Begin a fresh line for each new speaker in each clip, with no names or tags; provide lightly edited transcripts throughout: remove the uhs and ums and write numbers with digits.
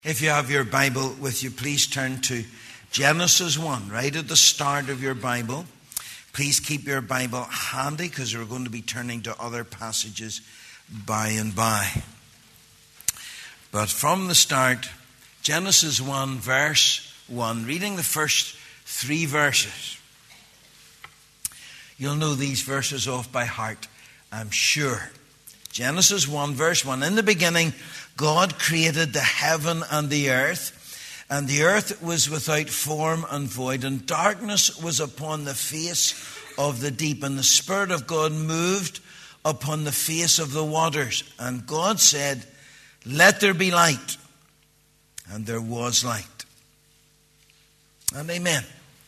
If you have your Bible with you, please turn to Genesis 1, right at the start of your Bible. Please keep your Bible handy because we're going to be turning to other passages by and by. But from the start, Genesis 1, verse 1, reading the first 3 verses. You'll know these verses off by heart, I'm sure. Genesis 1, verse 1, in the beginning, God created the heaven and the earth was without form and void, and darkness was upon the face of the deep, and the Spirit of God moved upon the face of the waters. And God said, "Let there be light," and there was light. And amen.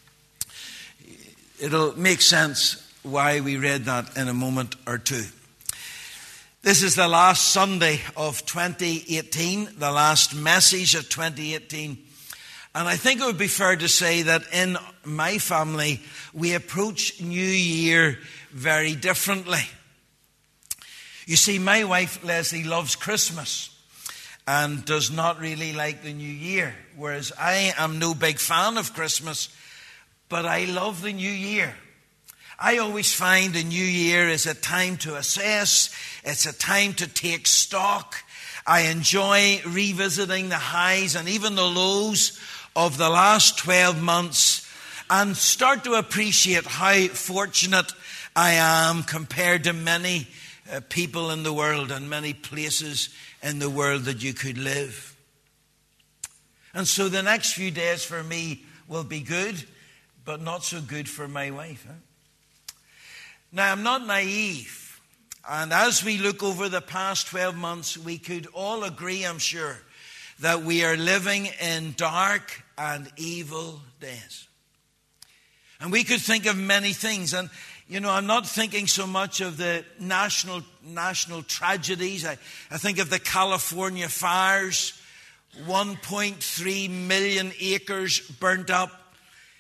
It'll make sense why we read that in a moment or two. This is the last Sunday of 2018, the last message of 2018. And I think it would be fair to say that in my family, we approach New Year very differently. You see, my wife, Leslie, loves Christmas and does not really like the New Year, whereas I am no big fan of Christmas, but I love the New Year. I always find the New Year is a time to assess. It's a time to take stock. I enjoy revisiting the highs and even the lows of the last 12 months and start to appreciate how fortunate I am compared to many people in the world and many places in the world that you could live. And so the next few days for me will be good, but not so good for my wife. Now, I'm not naive, and as we look over the past 12 months, we could all agree, I'm sure, that we are living in dark and evil days. And we could think of many things, and I'm not thinking so much of the national tragedies. I think of the California fires, 1.3 million acres burnt up,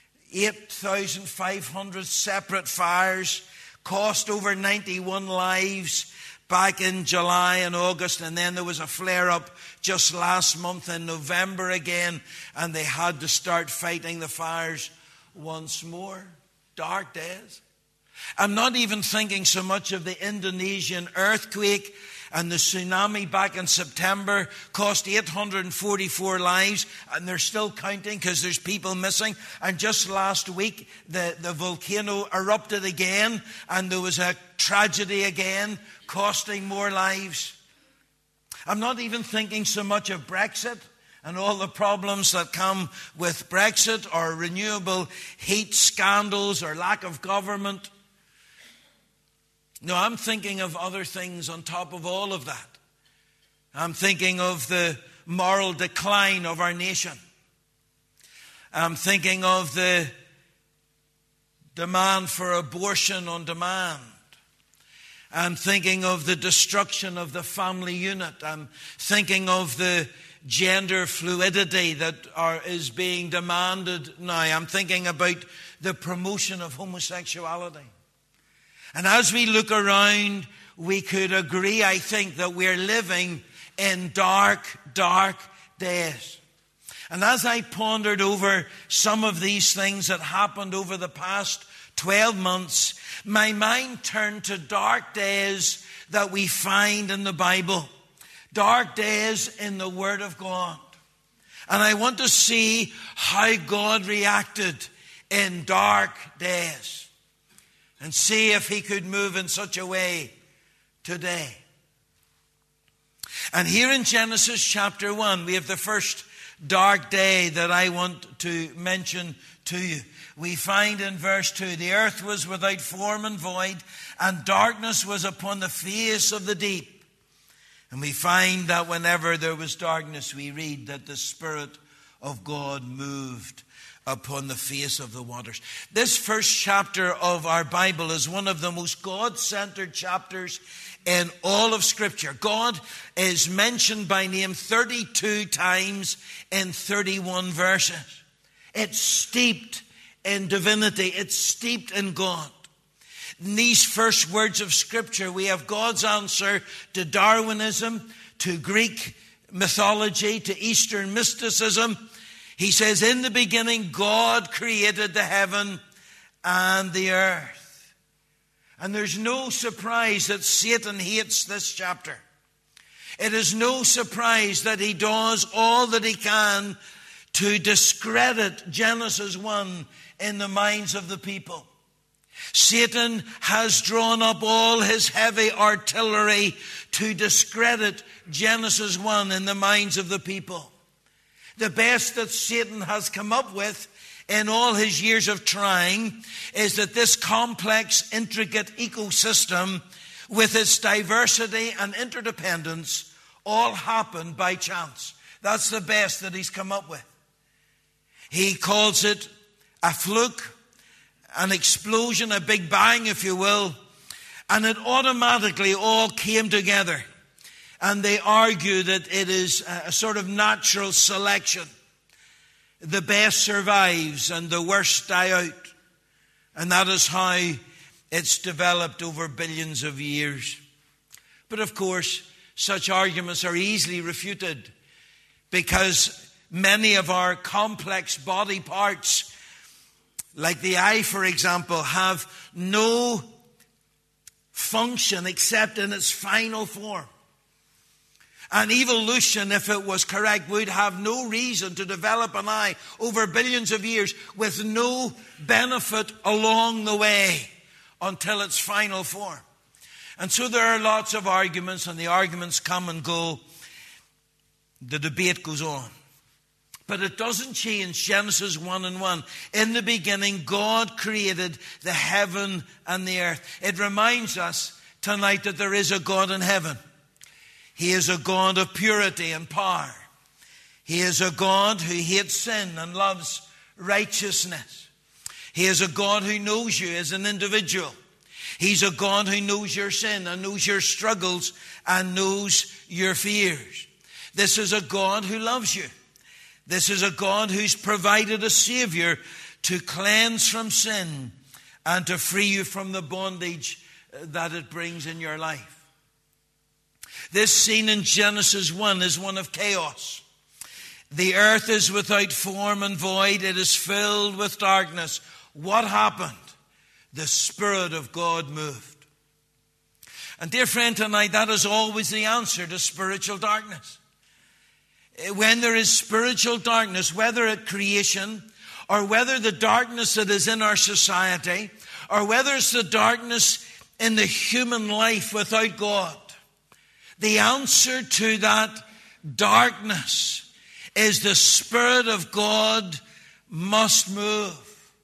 8,500 separate fires, cost over 91 lives back in July and August, and then there was a flare-up just last month in November again, and they had to start fighting the fires once more. Dark days. I'm not even thinking so much of the Indonesian earthquake and the tsunami back in September, cost 844 lives, and they're still counting because there's people missing. And just last week, the volcano erupted again, and there was a tragedy again, costing more lives. I'm not even thinking so much of Brexit and all the problems that come with Brexit, or renewable heat scandals, or lack of government. No, I'm thinking of other things on top of all of that. I'm thinking of the moral decline of our nation. I'm thinking of the demand for abortion on demand. I'm thinking of the destruction of the family unit. I'm thinking of the gender fluidity that is being demanded now. I'm thinking about the promotion of homosexuality. And as we look around, we could agree, I think, that we're living in dark, dark days. And as I pondered over some of these things that happened over the past 12 months, my mind turned to dark days that we find in the Bible. Dark days in the Word of God. And I want to see how God reacted in dark days. And see if He could move in such a way today. And here in Genesis chapter 1, we have the first dark day that I want to mention to you. We find in verse 2, the earth was without form and void, and darkness was upon the face of the deep. And we find that whenever there was darkness, we read that the Spirit of God moved upon the face of the waters. This first chapter of our Bible is one of the most God-centered chapters in all of Scripture. God is mentioned by name 32 times in 31 verses. It's steeped in divinity. It's steeped in God. In these first words of Scripture, we have God's answer to Darwinism, to Greek mythology, to Eastern mysticism. He says, in the beginning, God created the heaven and the earth. And there's no surprise that Satan hates this chapter. It is no surprise that he does all that he can to discredit Genesis 1 in the minds of the people. Satan has drawn up all his heavy artillery to discredit Genesis 1 in the minds of the people. The best that Satan has come up with in all his years of trying is that this complex, intricate ecosystem with its diversity and interdependence all happened by chance. That's the best that he's come up with. He calls it a fluke, an explosion, a big bang, if you will, and it automatically all came together. And they argue that it is a sort of natural selection. The best survives and the worst die out. And that is how it's developed over billions of years. But of course, such arguments are easily refuted because many of our complex body parts, like the eye, for example, have no function except in its final form. And evolution, if it was correct, would have no reason to develop an eye over billions of years with no benefit along the way until its final form. And so there are lots of arguments, and the arguments come and go. The debate goes on. But it doesn't change Genesis 1:1. In the beginning, God created the heaven and the earth. It reminds us tonight that there is a God in heaven. He is a God of purity and power. He is a God who hates sin and loves righteousness. He is a God who knows you as an individual. He's a God who knows your sin and knows your struggles and knows your fears. This is a God who loves you. This is a God who's provided a Savior to cleanse from sin and to free you from the bondage that it brings in your life. This scene in Genesis 1 is one of chaos. The earth is without form and void. It is filled with darkness. What happened? The Spirit of God moved. And dear friend, tonight, that is always the answer to spiritual darkness. When there is spiritual darkness, whether at creation, or whether the darkness that is in our society, or whether it's the darkness in the human life without God, the answer to that darkness is the Spirit of God must move.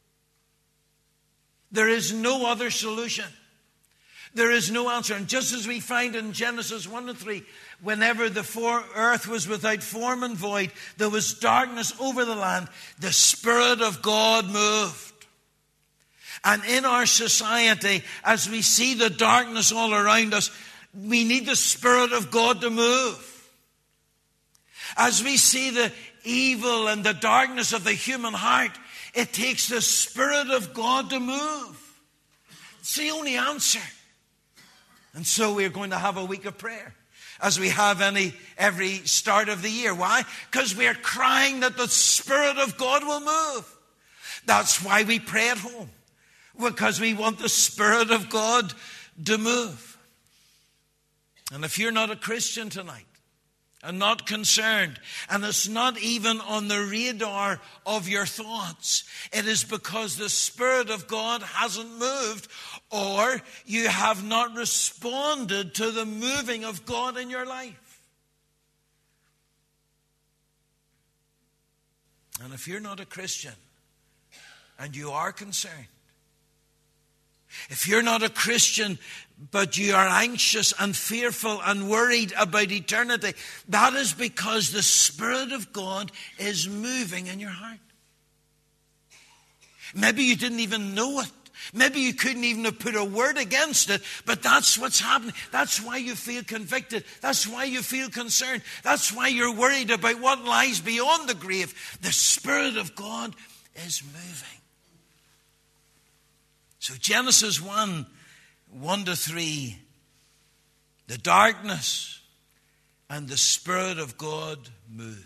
There is no other solution. There is no answer. And just as we find in Genesis 1-3, whenever the earth was without form and void, there was darkness over the land, the Spirit of God moved. And in our society, as we see the darkness all around us, we need the Spirit of God to move. As we see the evil and the darkness of the human heart, it takes the Spirit of God to move. It's the only answer. And so we're going to have a week of prayer, as we have every start of the year. Why? Because we're crying that the Spirit of God will move. That's why we pray at home. Because we want the Spirit of God to move. And if you're not a Christian tonight, and not concerned, and it's not even on the radar of your thoughts, it is because the Spirit of God hasn't moved, or you have not responded to the moving of God in your life. And if you're not a Christian, and you are concerned, if you're not a Christian, but you are anxious and fearful and worried about eternity, that is because the Spirit of God is moving in your heart. Maybe you didn't even know it. Maybe you couldn't even have put a word against it, but that's what's happening. That's why you feel convicted. That's why you feel concerned. That's why you're worried about what lies beyond the grave. The Spirit of God is moving. So Genesis 1:1-3, the darkness and the Spirit of God moved.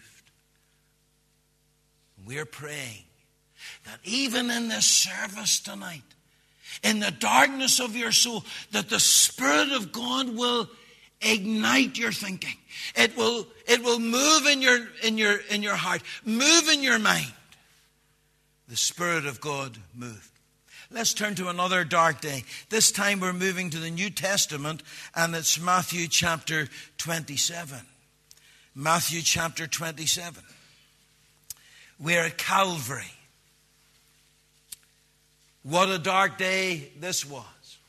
We're praying that even in this service tonight, in the darkness of your soul, that the Spirit of God will ignite your thinking. It will move in your heart, move in your mind. The Spirit of God moved. Let's turn to another dark day. This time we're moving to the New Testament, and it's Matthew chapter 27. Matthew chapter 27. We're at Calvary. What a dark day this was.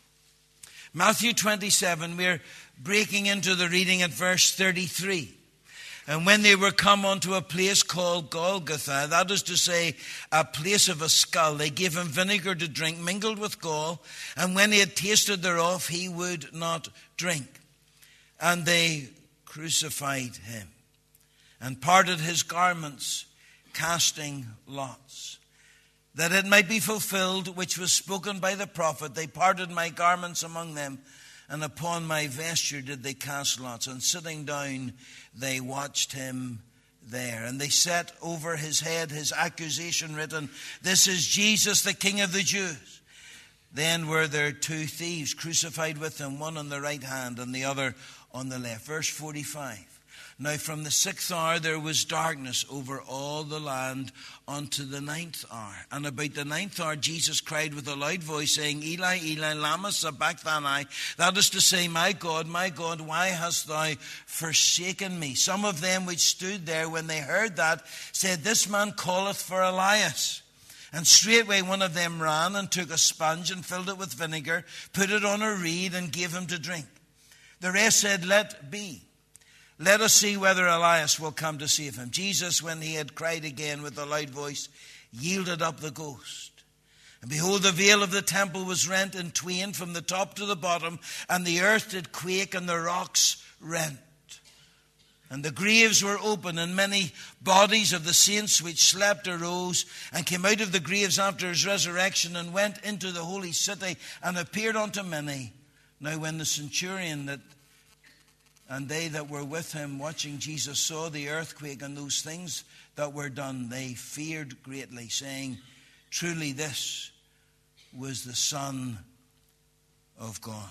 Matthew 27, we're breaking into the reading at verse 33. And when they were come unto a place called Golgotha, that is to say, a place of a skull, they gave him vinegar to drink, mingled with gall. And when he had tasted thereof, he would not drink. And they crucified him, and parted his garments, casting lots, that it might be fulfilled which was spoken by the prophet. They parted my garments among them, and upon my vesture did they cast lots. And sitting down, they watched him there. And they set over his head his accusation written, This is Jesus, the King of the Jews. Then were there two thieves crucified with him, one on the right hand and the other on the left. Verse 45. Now from the 6th hour there was darkness over all the land unto the 9th hour. And about the 9th hour Jesus cried with a loud voice, saying, Eli, Eli, lama sabachthani. That is to say, my God, why hast thou forsaken me? Some of them which stood there when they heard that said, This man calleth for Elias. And straightway one of them ran and took a sponge and filled it with vinegar, put it on a reed and gave him to drink. The rest said, Let be. Let us see whether Elias will come to save him. Jesus, when he had cried again with a loud voice, yielded up the ghost. And behold, the veil of the temple was rent in twain from the top to the bottom, and the earth did quake, and the rocks rent. And the graves were open, and many bodies of the saints which slept arose, and came out of the graves after his resurrection, and went into the holy city, and appeared unto many. Now when the centurion and they that were with him watching Jesus saw the earthquake and those things that were done, they feared greatly, saying, Truly this was the Son of God.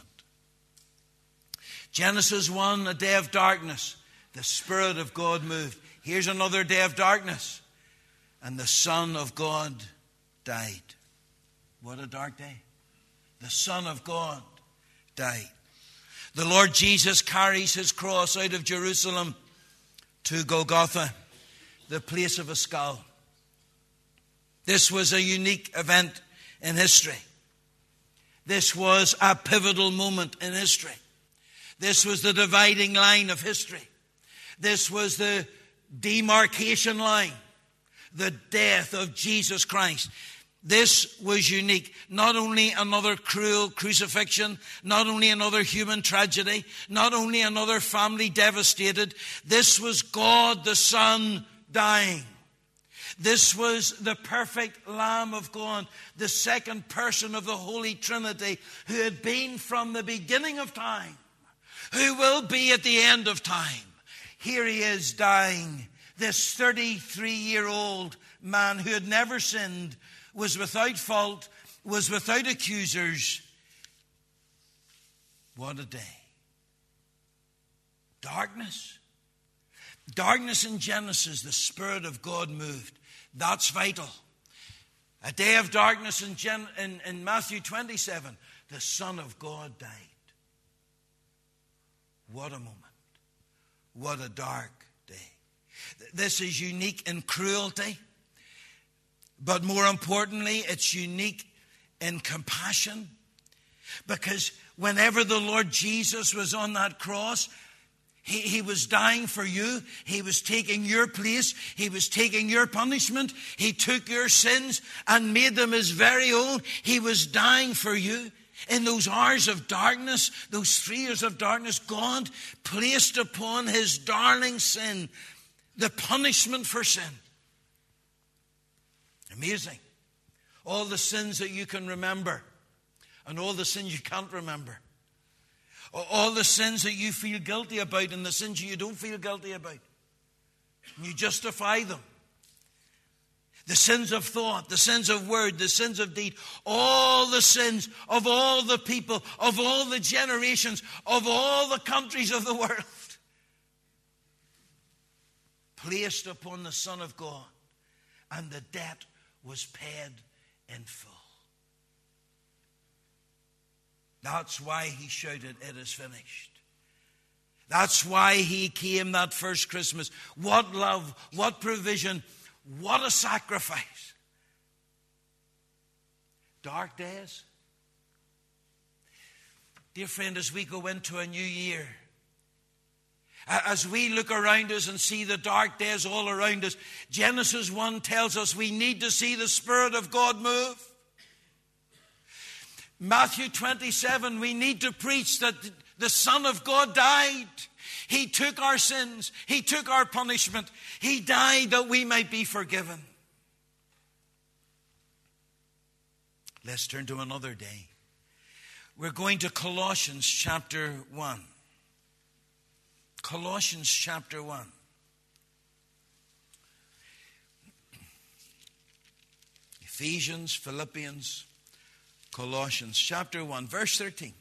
Genesis 1, a day of darkness. The Spirit of God moved. Here's another day of darkness, and the Son of God died. What a dark day. The Son of God died. The Lord Jesus carries his cross out of Jerusalem to Golgotha, the place of a skull. This was a unique event in history. This was a pivotal moment in history. This was the dividing line of history. This was the demarcation line, the death of Jesus Christ. This was unique. Not only another cruel crucifixion, not only another human tragedy, not only another family devastated. This was God the Son dying. This was the perfect Lamb of God, the second person of the Holy Trinity, who had been from the beginning of time, who will be at the end of time. Here he is dying. This 33-year-old man who had never sinned, was without fault, was without accusers. What a day. Darkness. Darkness in Genesis, the Spirit of God moved. That's vital. A day of darkness in Matthew 27, the Son of God died. What a moment. What a dark day. This is unique in cruelty. But more importantly, it's unique in compassion. Because whenever the Lord Jesus was on that cross, he was dying for you. He was taking your place. He was taking your punishment. He took your sins and made them his very own. He was dying for you. In those hours of darkness, those 3 years of darkness, God placed upon his darling sin the punishment for sin. Amazing. All the sins that you can remember and all the sins you can't remember. All the sins that you feel guilty about and the sins you don't feel guilty about. And you justify them. The sins of thought, the sins of word, the sins of deed, all the sins of all the people, of all the generations, of all the countries of the world, placed upon the Son of God, and the debt was paid in full. That's why he shouted, "It is finished." That's why he came that first Christmas. What love, what provision, what a sacrifice. Dark days. Dear friend, as we go into a new year, as we look around us and see the dark days all around us, Genesis 1 tells us we need to see the Spirit of God move. Matthew 27, we need to preach that the Son of God died. He took our sins. He took our punishment. He died that we might be forgiven. Let's turn to another day. We're going to Colossians chapter 1. Colossians chapter 1. Ephesians, Philippians, Colossians chapter 1, verse 13.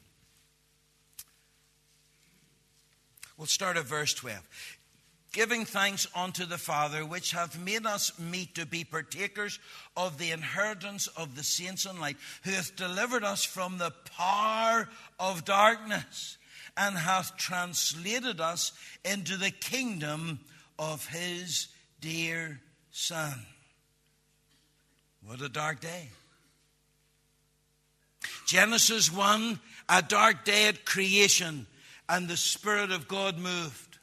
We'll start at verse 12. Giving thanks unto the Father, which hath made us meet to be partakers of the inheritance of the saints in light, who hath delivered us from the power of darkness, and hath translated us into the kingdom of his dear Son. What a dark day. Genesis 1, a dark day at creation, and the Spirit of God moved.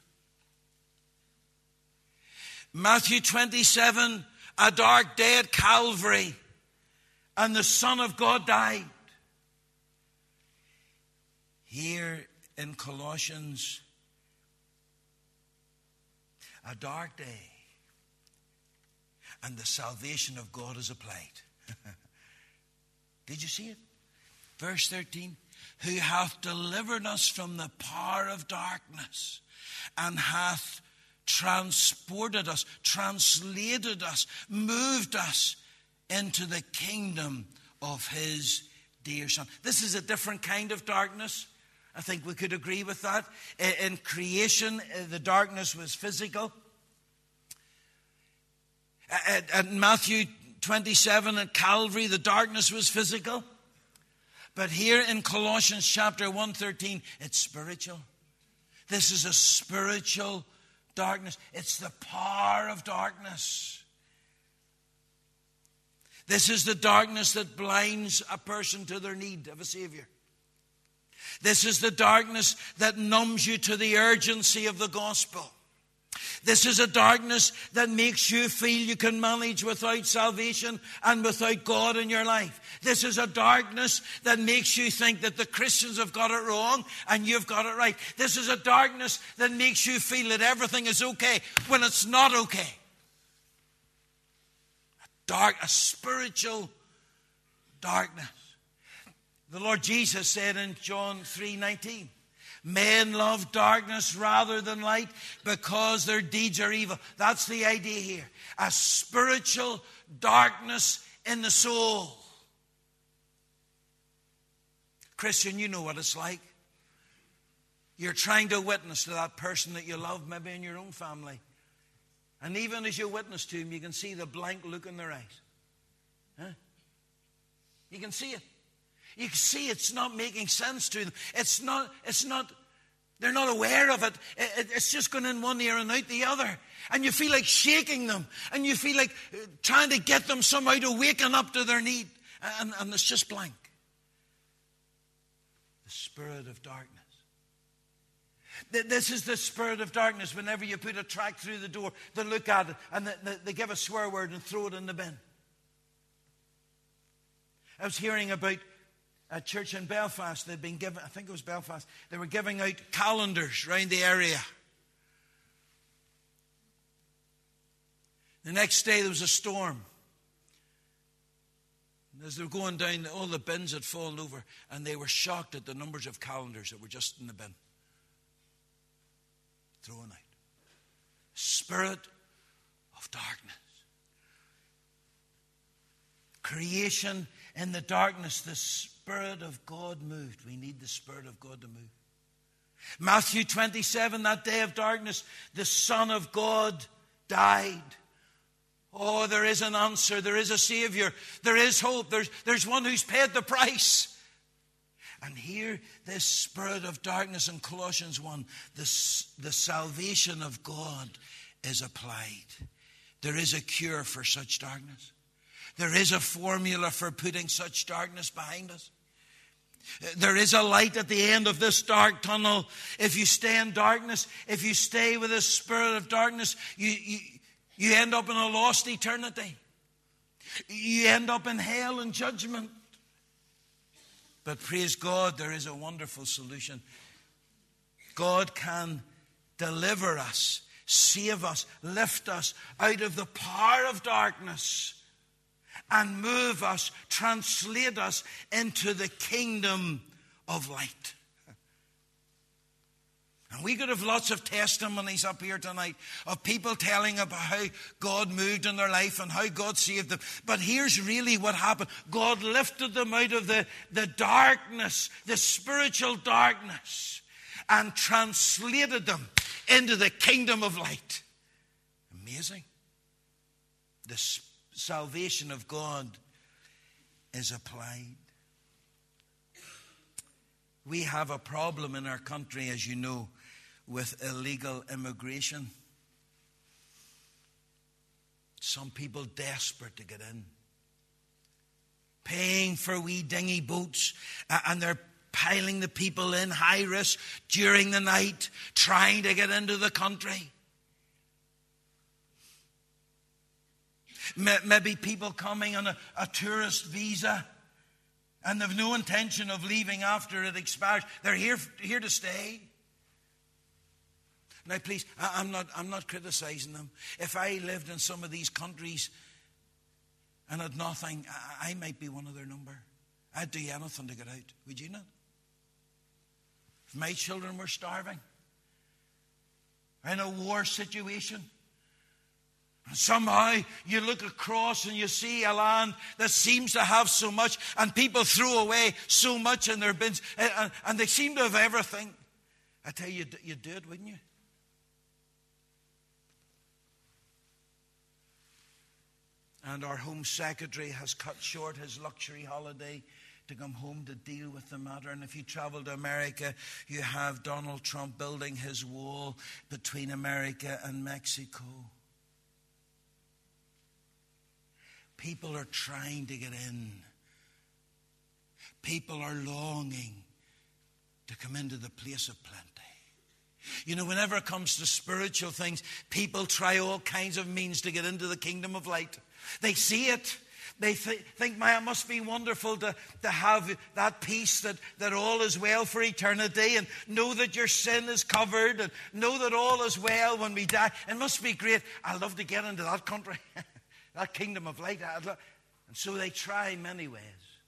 Matthew 27, a dark day at Calvary, and the Son of God died. Here in Colossians, a dark day, and the salvation of God is applied. Did you see it? Verse 13, who hath delivered us from the power of darkness, and hath transported us, translated us, moved us into the kingdom of his dear Son. This is a different kind of darkness. I think we could agree with that. In creation, the darkness was physical. At Matthew 27 at Calvary, the darkness was physical. But here in Colossians chapter 1:13, it's spiritual. This is a spiritual darkness. It's the power of darkness. This is the darkness that blinds a person to their need of a Savior. This is the darkness that numbs you to the urgency of the gospel. This is a darkness that makes you feel you can manage without salvation and without God in your life. This is a darkness that makes you think that the Christians have got it wrong and you've got it right. This is a darkness that makes you feel that everything is okay when it's not okay. A spiritual darkness. The Lord Jesus said in John 3:19, men love darkness rather than light because their deeds are evil. That's the idea here. A spiritual darkness in the soul. Christian, you know what it's like. You're trying to witness to that person that you love, maybe in your own family. And even as you witness to him, you can see the blank look in their eyes. Huh? You can see it. You can see it's not making sense to them. They're not aware of it. It's just going in one ear and out the other. And you feel like shaking them. And you feel like trying to get them somehow to waken up to their need. And it's just blank. The spirit of darkness. This is the spirit of darkness. Whenever you put a tract through the door, they look at it and they give a swear word and throw it in the bin. I was hearing about a church in Belfast. They'd been given, I think it was Belfast, they were giving out calendars around the area. The next day there was a storm. As they're going down, all the bins had fallen over, and they were shocked at the numbers of calendars that were just in the bin. Thrown out. Spirit of darkness. Creation in the darkness, the Spirit of God moved. We need the Spirit of God to move. Matthew 27, that day of darkness, the Son of God died. Oh, there is an answer. There is a Savior. There is hope. There's one who's paid the price. And here, this spirit of darkness in Colossians 1, the salvation of God is applied. There is a cure for such darkness. There is a formula for putting such darkness behind us. There is a light at the end of this dark tunnel. If you stay in darkness, if you stay with this spirit of darkness, you end up in a lost eternity. You end up in hell and judgment. But praise God, there is a wonderful solution. God can deliver us, save us, lift us out of the power of darkness and move us, translate us into the kingdom of light. And we could have lots of testimonies up here tonight of people telling about how God moved in their life and how God saved them. But here's really what happened. God lifted them out of the darkness, the spiritual darkness, and translated them into the kingdom of light. Amazing. The salvation of God is applied. We have a problem in our country, as you know, with illegal immigration. Some people desperate to get in, paying for wee dinghy boats, and they're piling the people in high risk during the night, trying to get into the country. Maybe people coming on a tourist visa, and they've no intention of leaving after it expires. They're here to stay. Now, please, I'm not criticizing them. If I lived in some of these countries and had nothing, I might be one of their number. I'd do anything to get out. Would you not? If my children were starving, in a war situation, and somehow you look across and you see a land that seems to have so much, and people throw away so much in their bins, and they seem to have everything. I tell you, you'd do it, wouldn't you? And our Home Secretary has cut short his luxury holiday to come home to deal with the matter. And if you travel to America, you have Donald Trump building his wall between America and Mexico. People are trying to get in. People are longing to come into the place of plenty. You know, whenever it comes to spiritual things, people try all kinds of means to get into the kingdom of light. They see it. They think, man, it must be wonderful to have that peace that all is well for eternity, and know that your sin is covered, and know that all is well when we die. It must be great. I'd love to get into that country, that kingdom of light. And so they try many ways.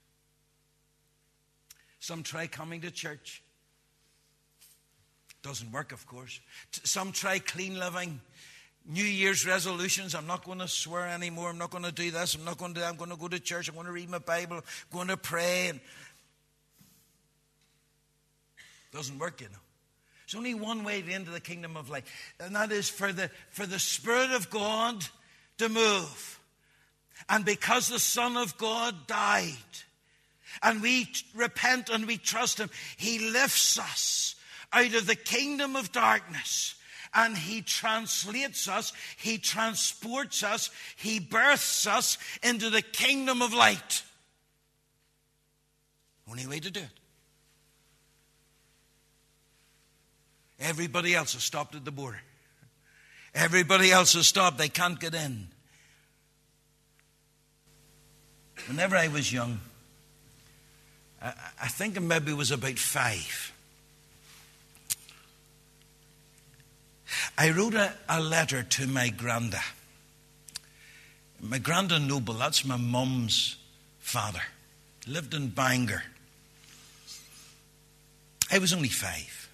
Some try coming to church. Doesn't work, of course. Some try clean living. New Year's resolutions. I'm not going to swear anymore. I'm not going to do this. I'm going to go to church. I'm going to read my Bible. I'm going to pray. And doesn't work, you know. There's only one way into the kingdom of light, and that is for the Spirit of God to move. And because the Son of God died, and we repent and we trust Him, He lifts us out of the kingdom of darkness. And He translates us, He transports us, He births us into the kingdom of light. Only way to do it. Everybody else has stopped at the border. Everybody else has stopped. They can't get in. Whenever I was young, I think I maybe was about 5. I wrote a letter to my granda. My granda Noble, that's my mum's father. Lived in Bangor. I was only 5.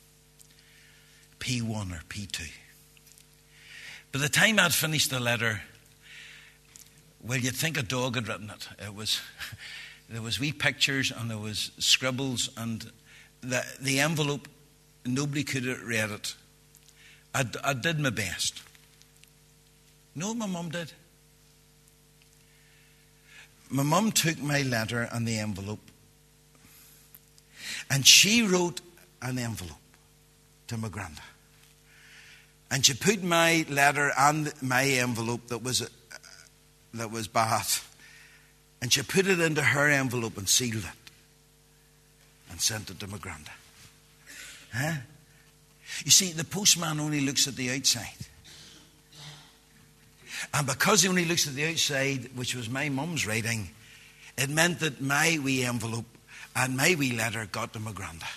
P1 or P2. By the time I'd finished the letter, well, you'd think a dog had written it. There was wee pictures and there was scribbles, and the envelope, nobody could have read it. I did my best. You know what my mum did? My mum took my letter and the envelope, and she wrote an envelope to my granda. And she put my letter and my envelope that was bad, and she put it into her envelope and sealed it and sent it to my granda. Huh? You see, the postman only looks at the outside. And because he only looks at the outside, which was my mum's writing, it meant that my wee envelope and my wee letter got to my granda.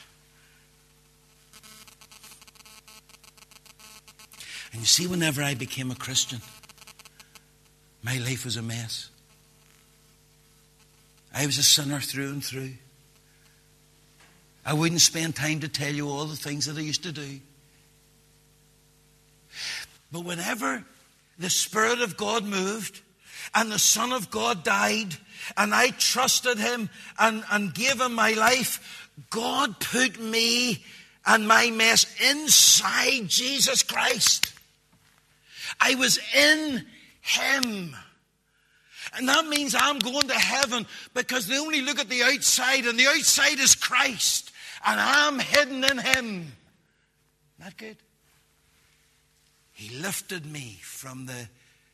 And you see, whenever I became a Christian, my life was a mess. I was a sinner through and through. I wouldn't spend time to tell you all the things that I used to do. But whenever the Spirit of God moved and the Son of God died and I trusted Him and gave Him my life, God put me and my mess inside Jesus Christ. I was in Him. And that means I'm going to heaven because they only look at the outside, and the outside is Christ. And I'm hidden in Him. Isn't that good? He lifted me from the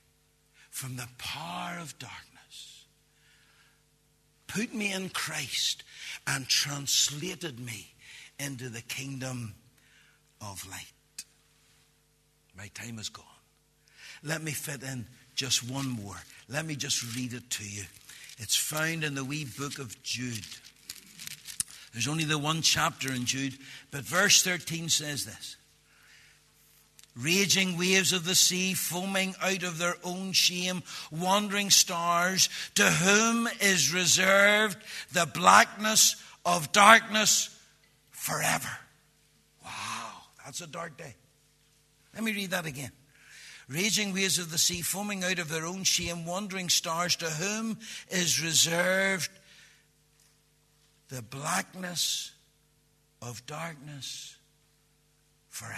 power of darkness, put me in Christ, and translated me into the kingdom of light. My time is gone. Let me fit in just one more. Let me just read it to you. It's found in the wee book of Jude. There's only the one chapter in Jude, but verse 13 says this. Raging waves of the sea, foaming out of their own shame, wandering stars, to whom is reserved the blackness of darkness forever. Wow, that's a dark day. Let me read that again. Raging waves of the sea, foaming out of their own shame, wandering stars, to whom is reserved the blackness of darkness forever.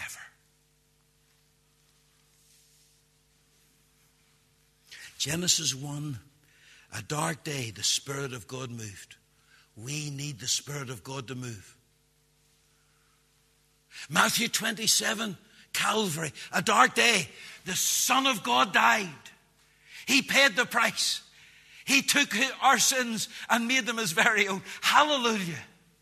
Genesis 1, a dark day, the Spirit of God moved. We need the Spirit of God to move. Matthew 27, Calvary, a dark day, the Son of God died. He paid the price. He took our sins and made them His very own. Hallelujah.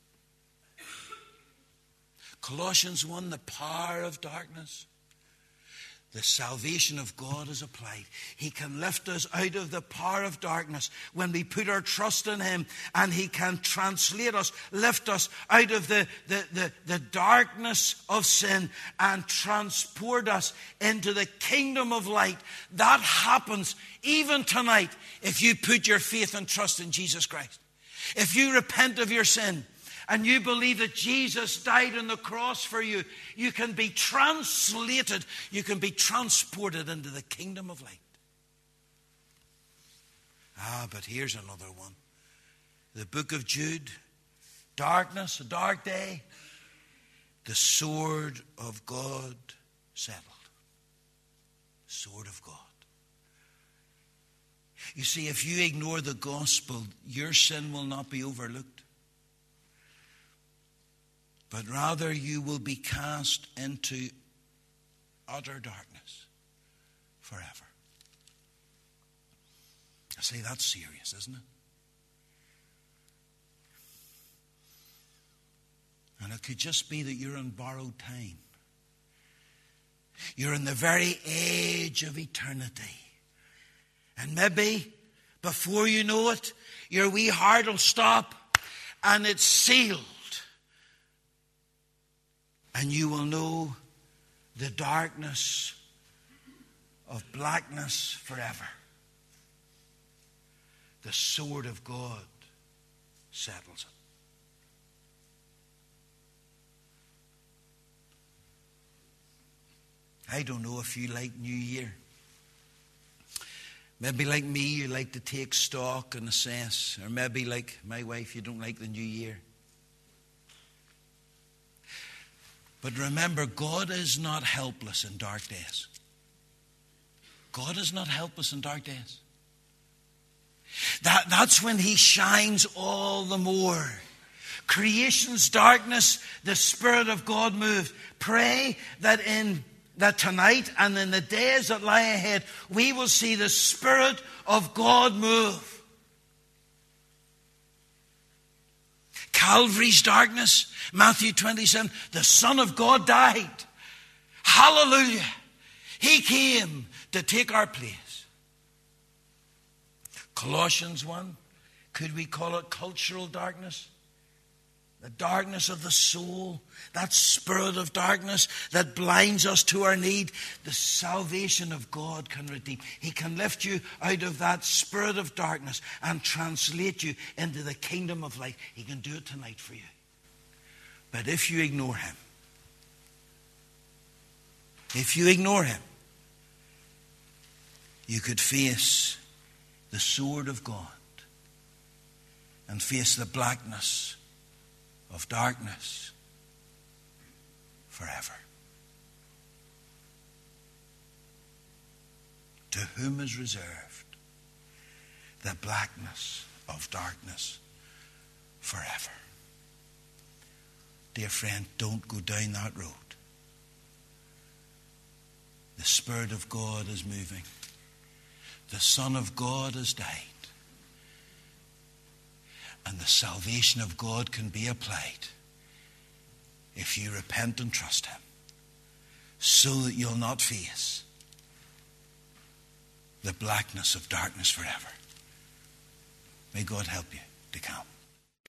Colossians 1, the power of darkness. The salvation of God is applied. He can lift us out of the power of darkness when we put our trust in Him, and He can translate us, lift us out of the darkness of sin and transport us into the kingdom of light. That happens even tonight if you put your faith and trust in Jesus Christ. If you repent of your sin, and you believe that Jesus died on the cross for you, you can be translated, you can be transported into the kingdom of light. But here's another one. The book of Jude, darkness, a dark day, the sword of God settled. Sword of God. You see, if you ignore the gospel, your sin will not be overlooked, but rather you will be cast into utter darkness forever. I say, that's serious, isn't it? And it could just be that you're on borrowed time. You're in the very edge of eternity. And maybe, before you know it, your wee heart will stop and it's sealed. And you will know the darkness of blackness forever. the sword of God settles it. I don't know if you like New Year. Maybe like me, you like to take stock and assess. Or maybe like my wife, you don't like the New Year. But remember, God is not helpless in dark days. God is not helpless in dark days. That's when He shines all the more. Creation's darkness, the Spirit of God moves. Pray that tonight and in the days that lie ahead, we will see the Spirit of God move. Calvary's darkness, Matthew 27, the Son of God died. Hallelujah. He came to take our place. Colossians 1, could we call it cultural darkness? The darkness of the soul, that spirit of darkness that blinds us to our need. The salvation of God can redeem. He can lift you out of that spirit of darkness and translate you into the kingdom of light. He can do it tonight for you. But if you ignore Him, you could face the sword of God and face the blackness of darkness forever. To whom is reserved the blackness of darkness forever. Dear friend, don't go down that road. The Spirit of God is moving. The Son of God has died. And the salvation of God can be applied if you repent and trust Him, so that you'll not face the blackness of darkness forever. May God help you to come.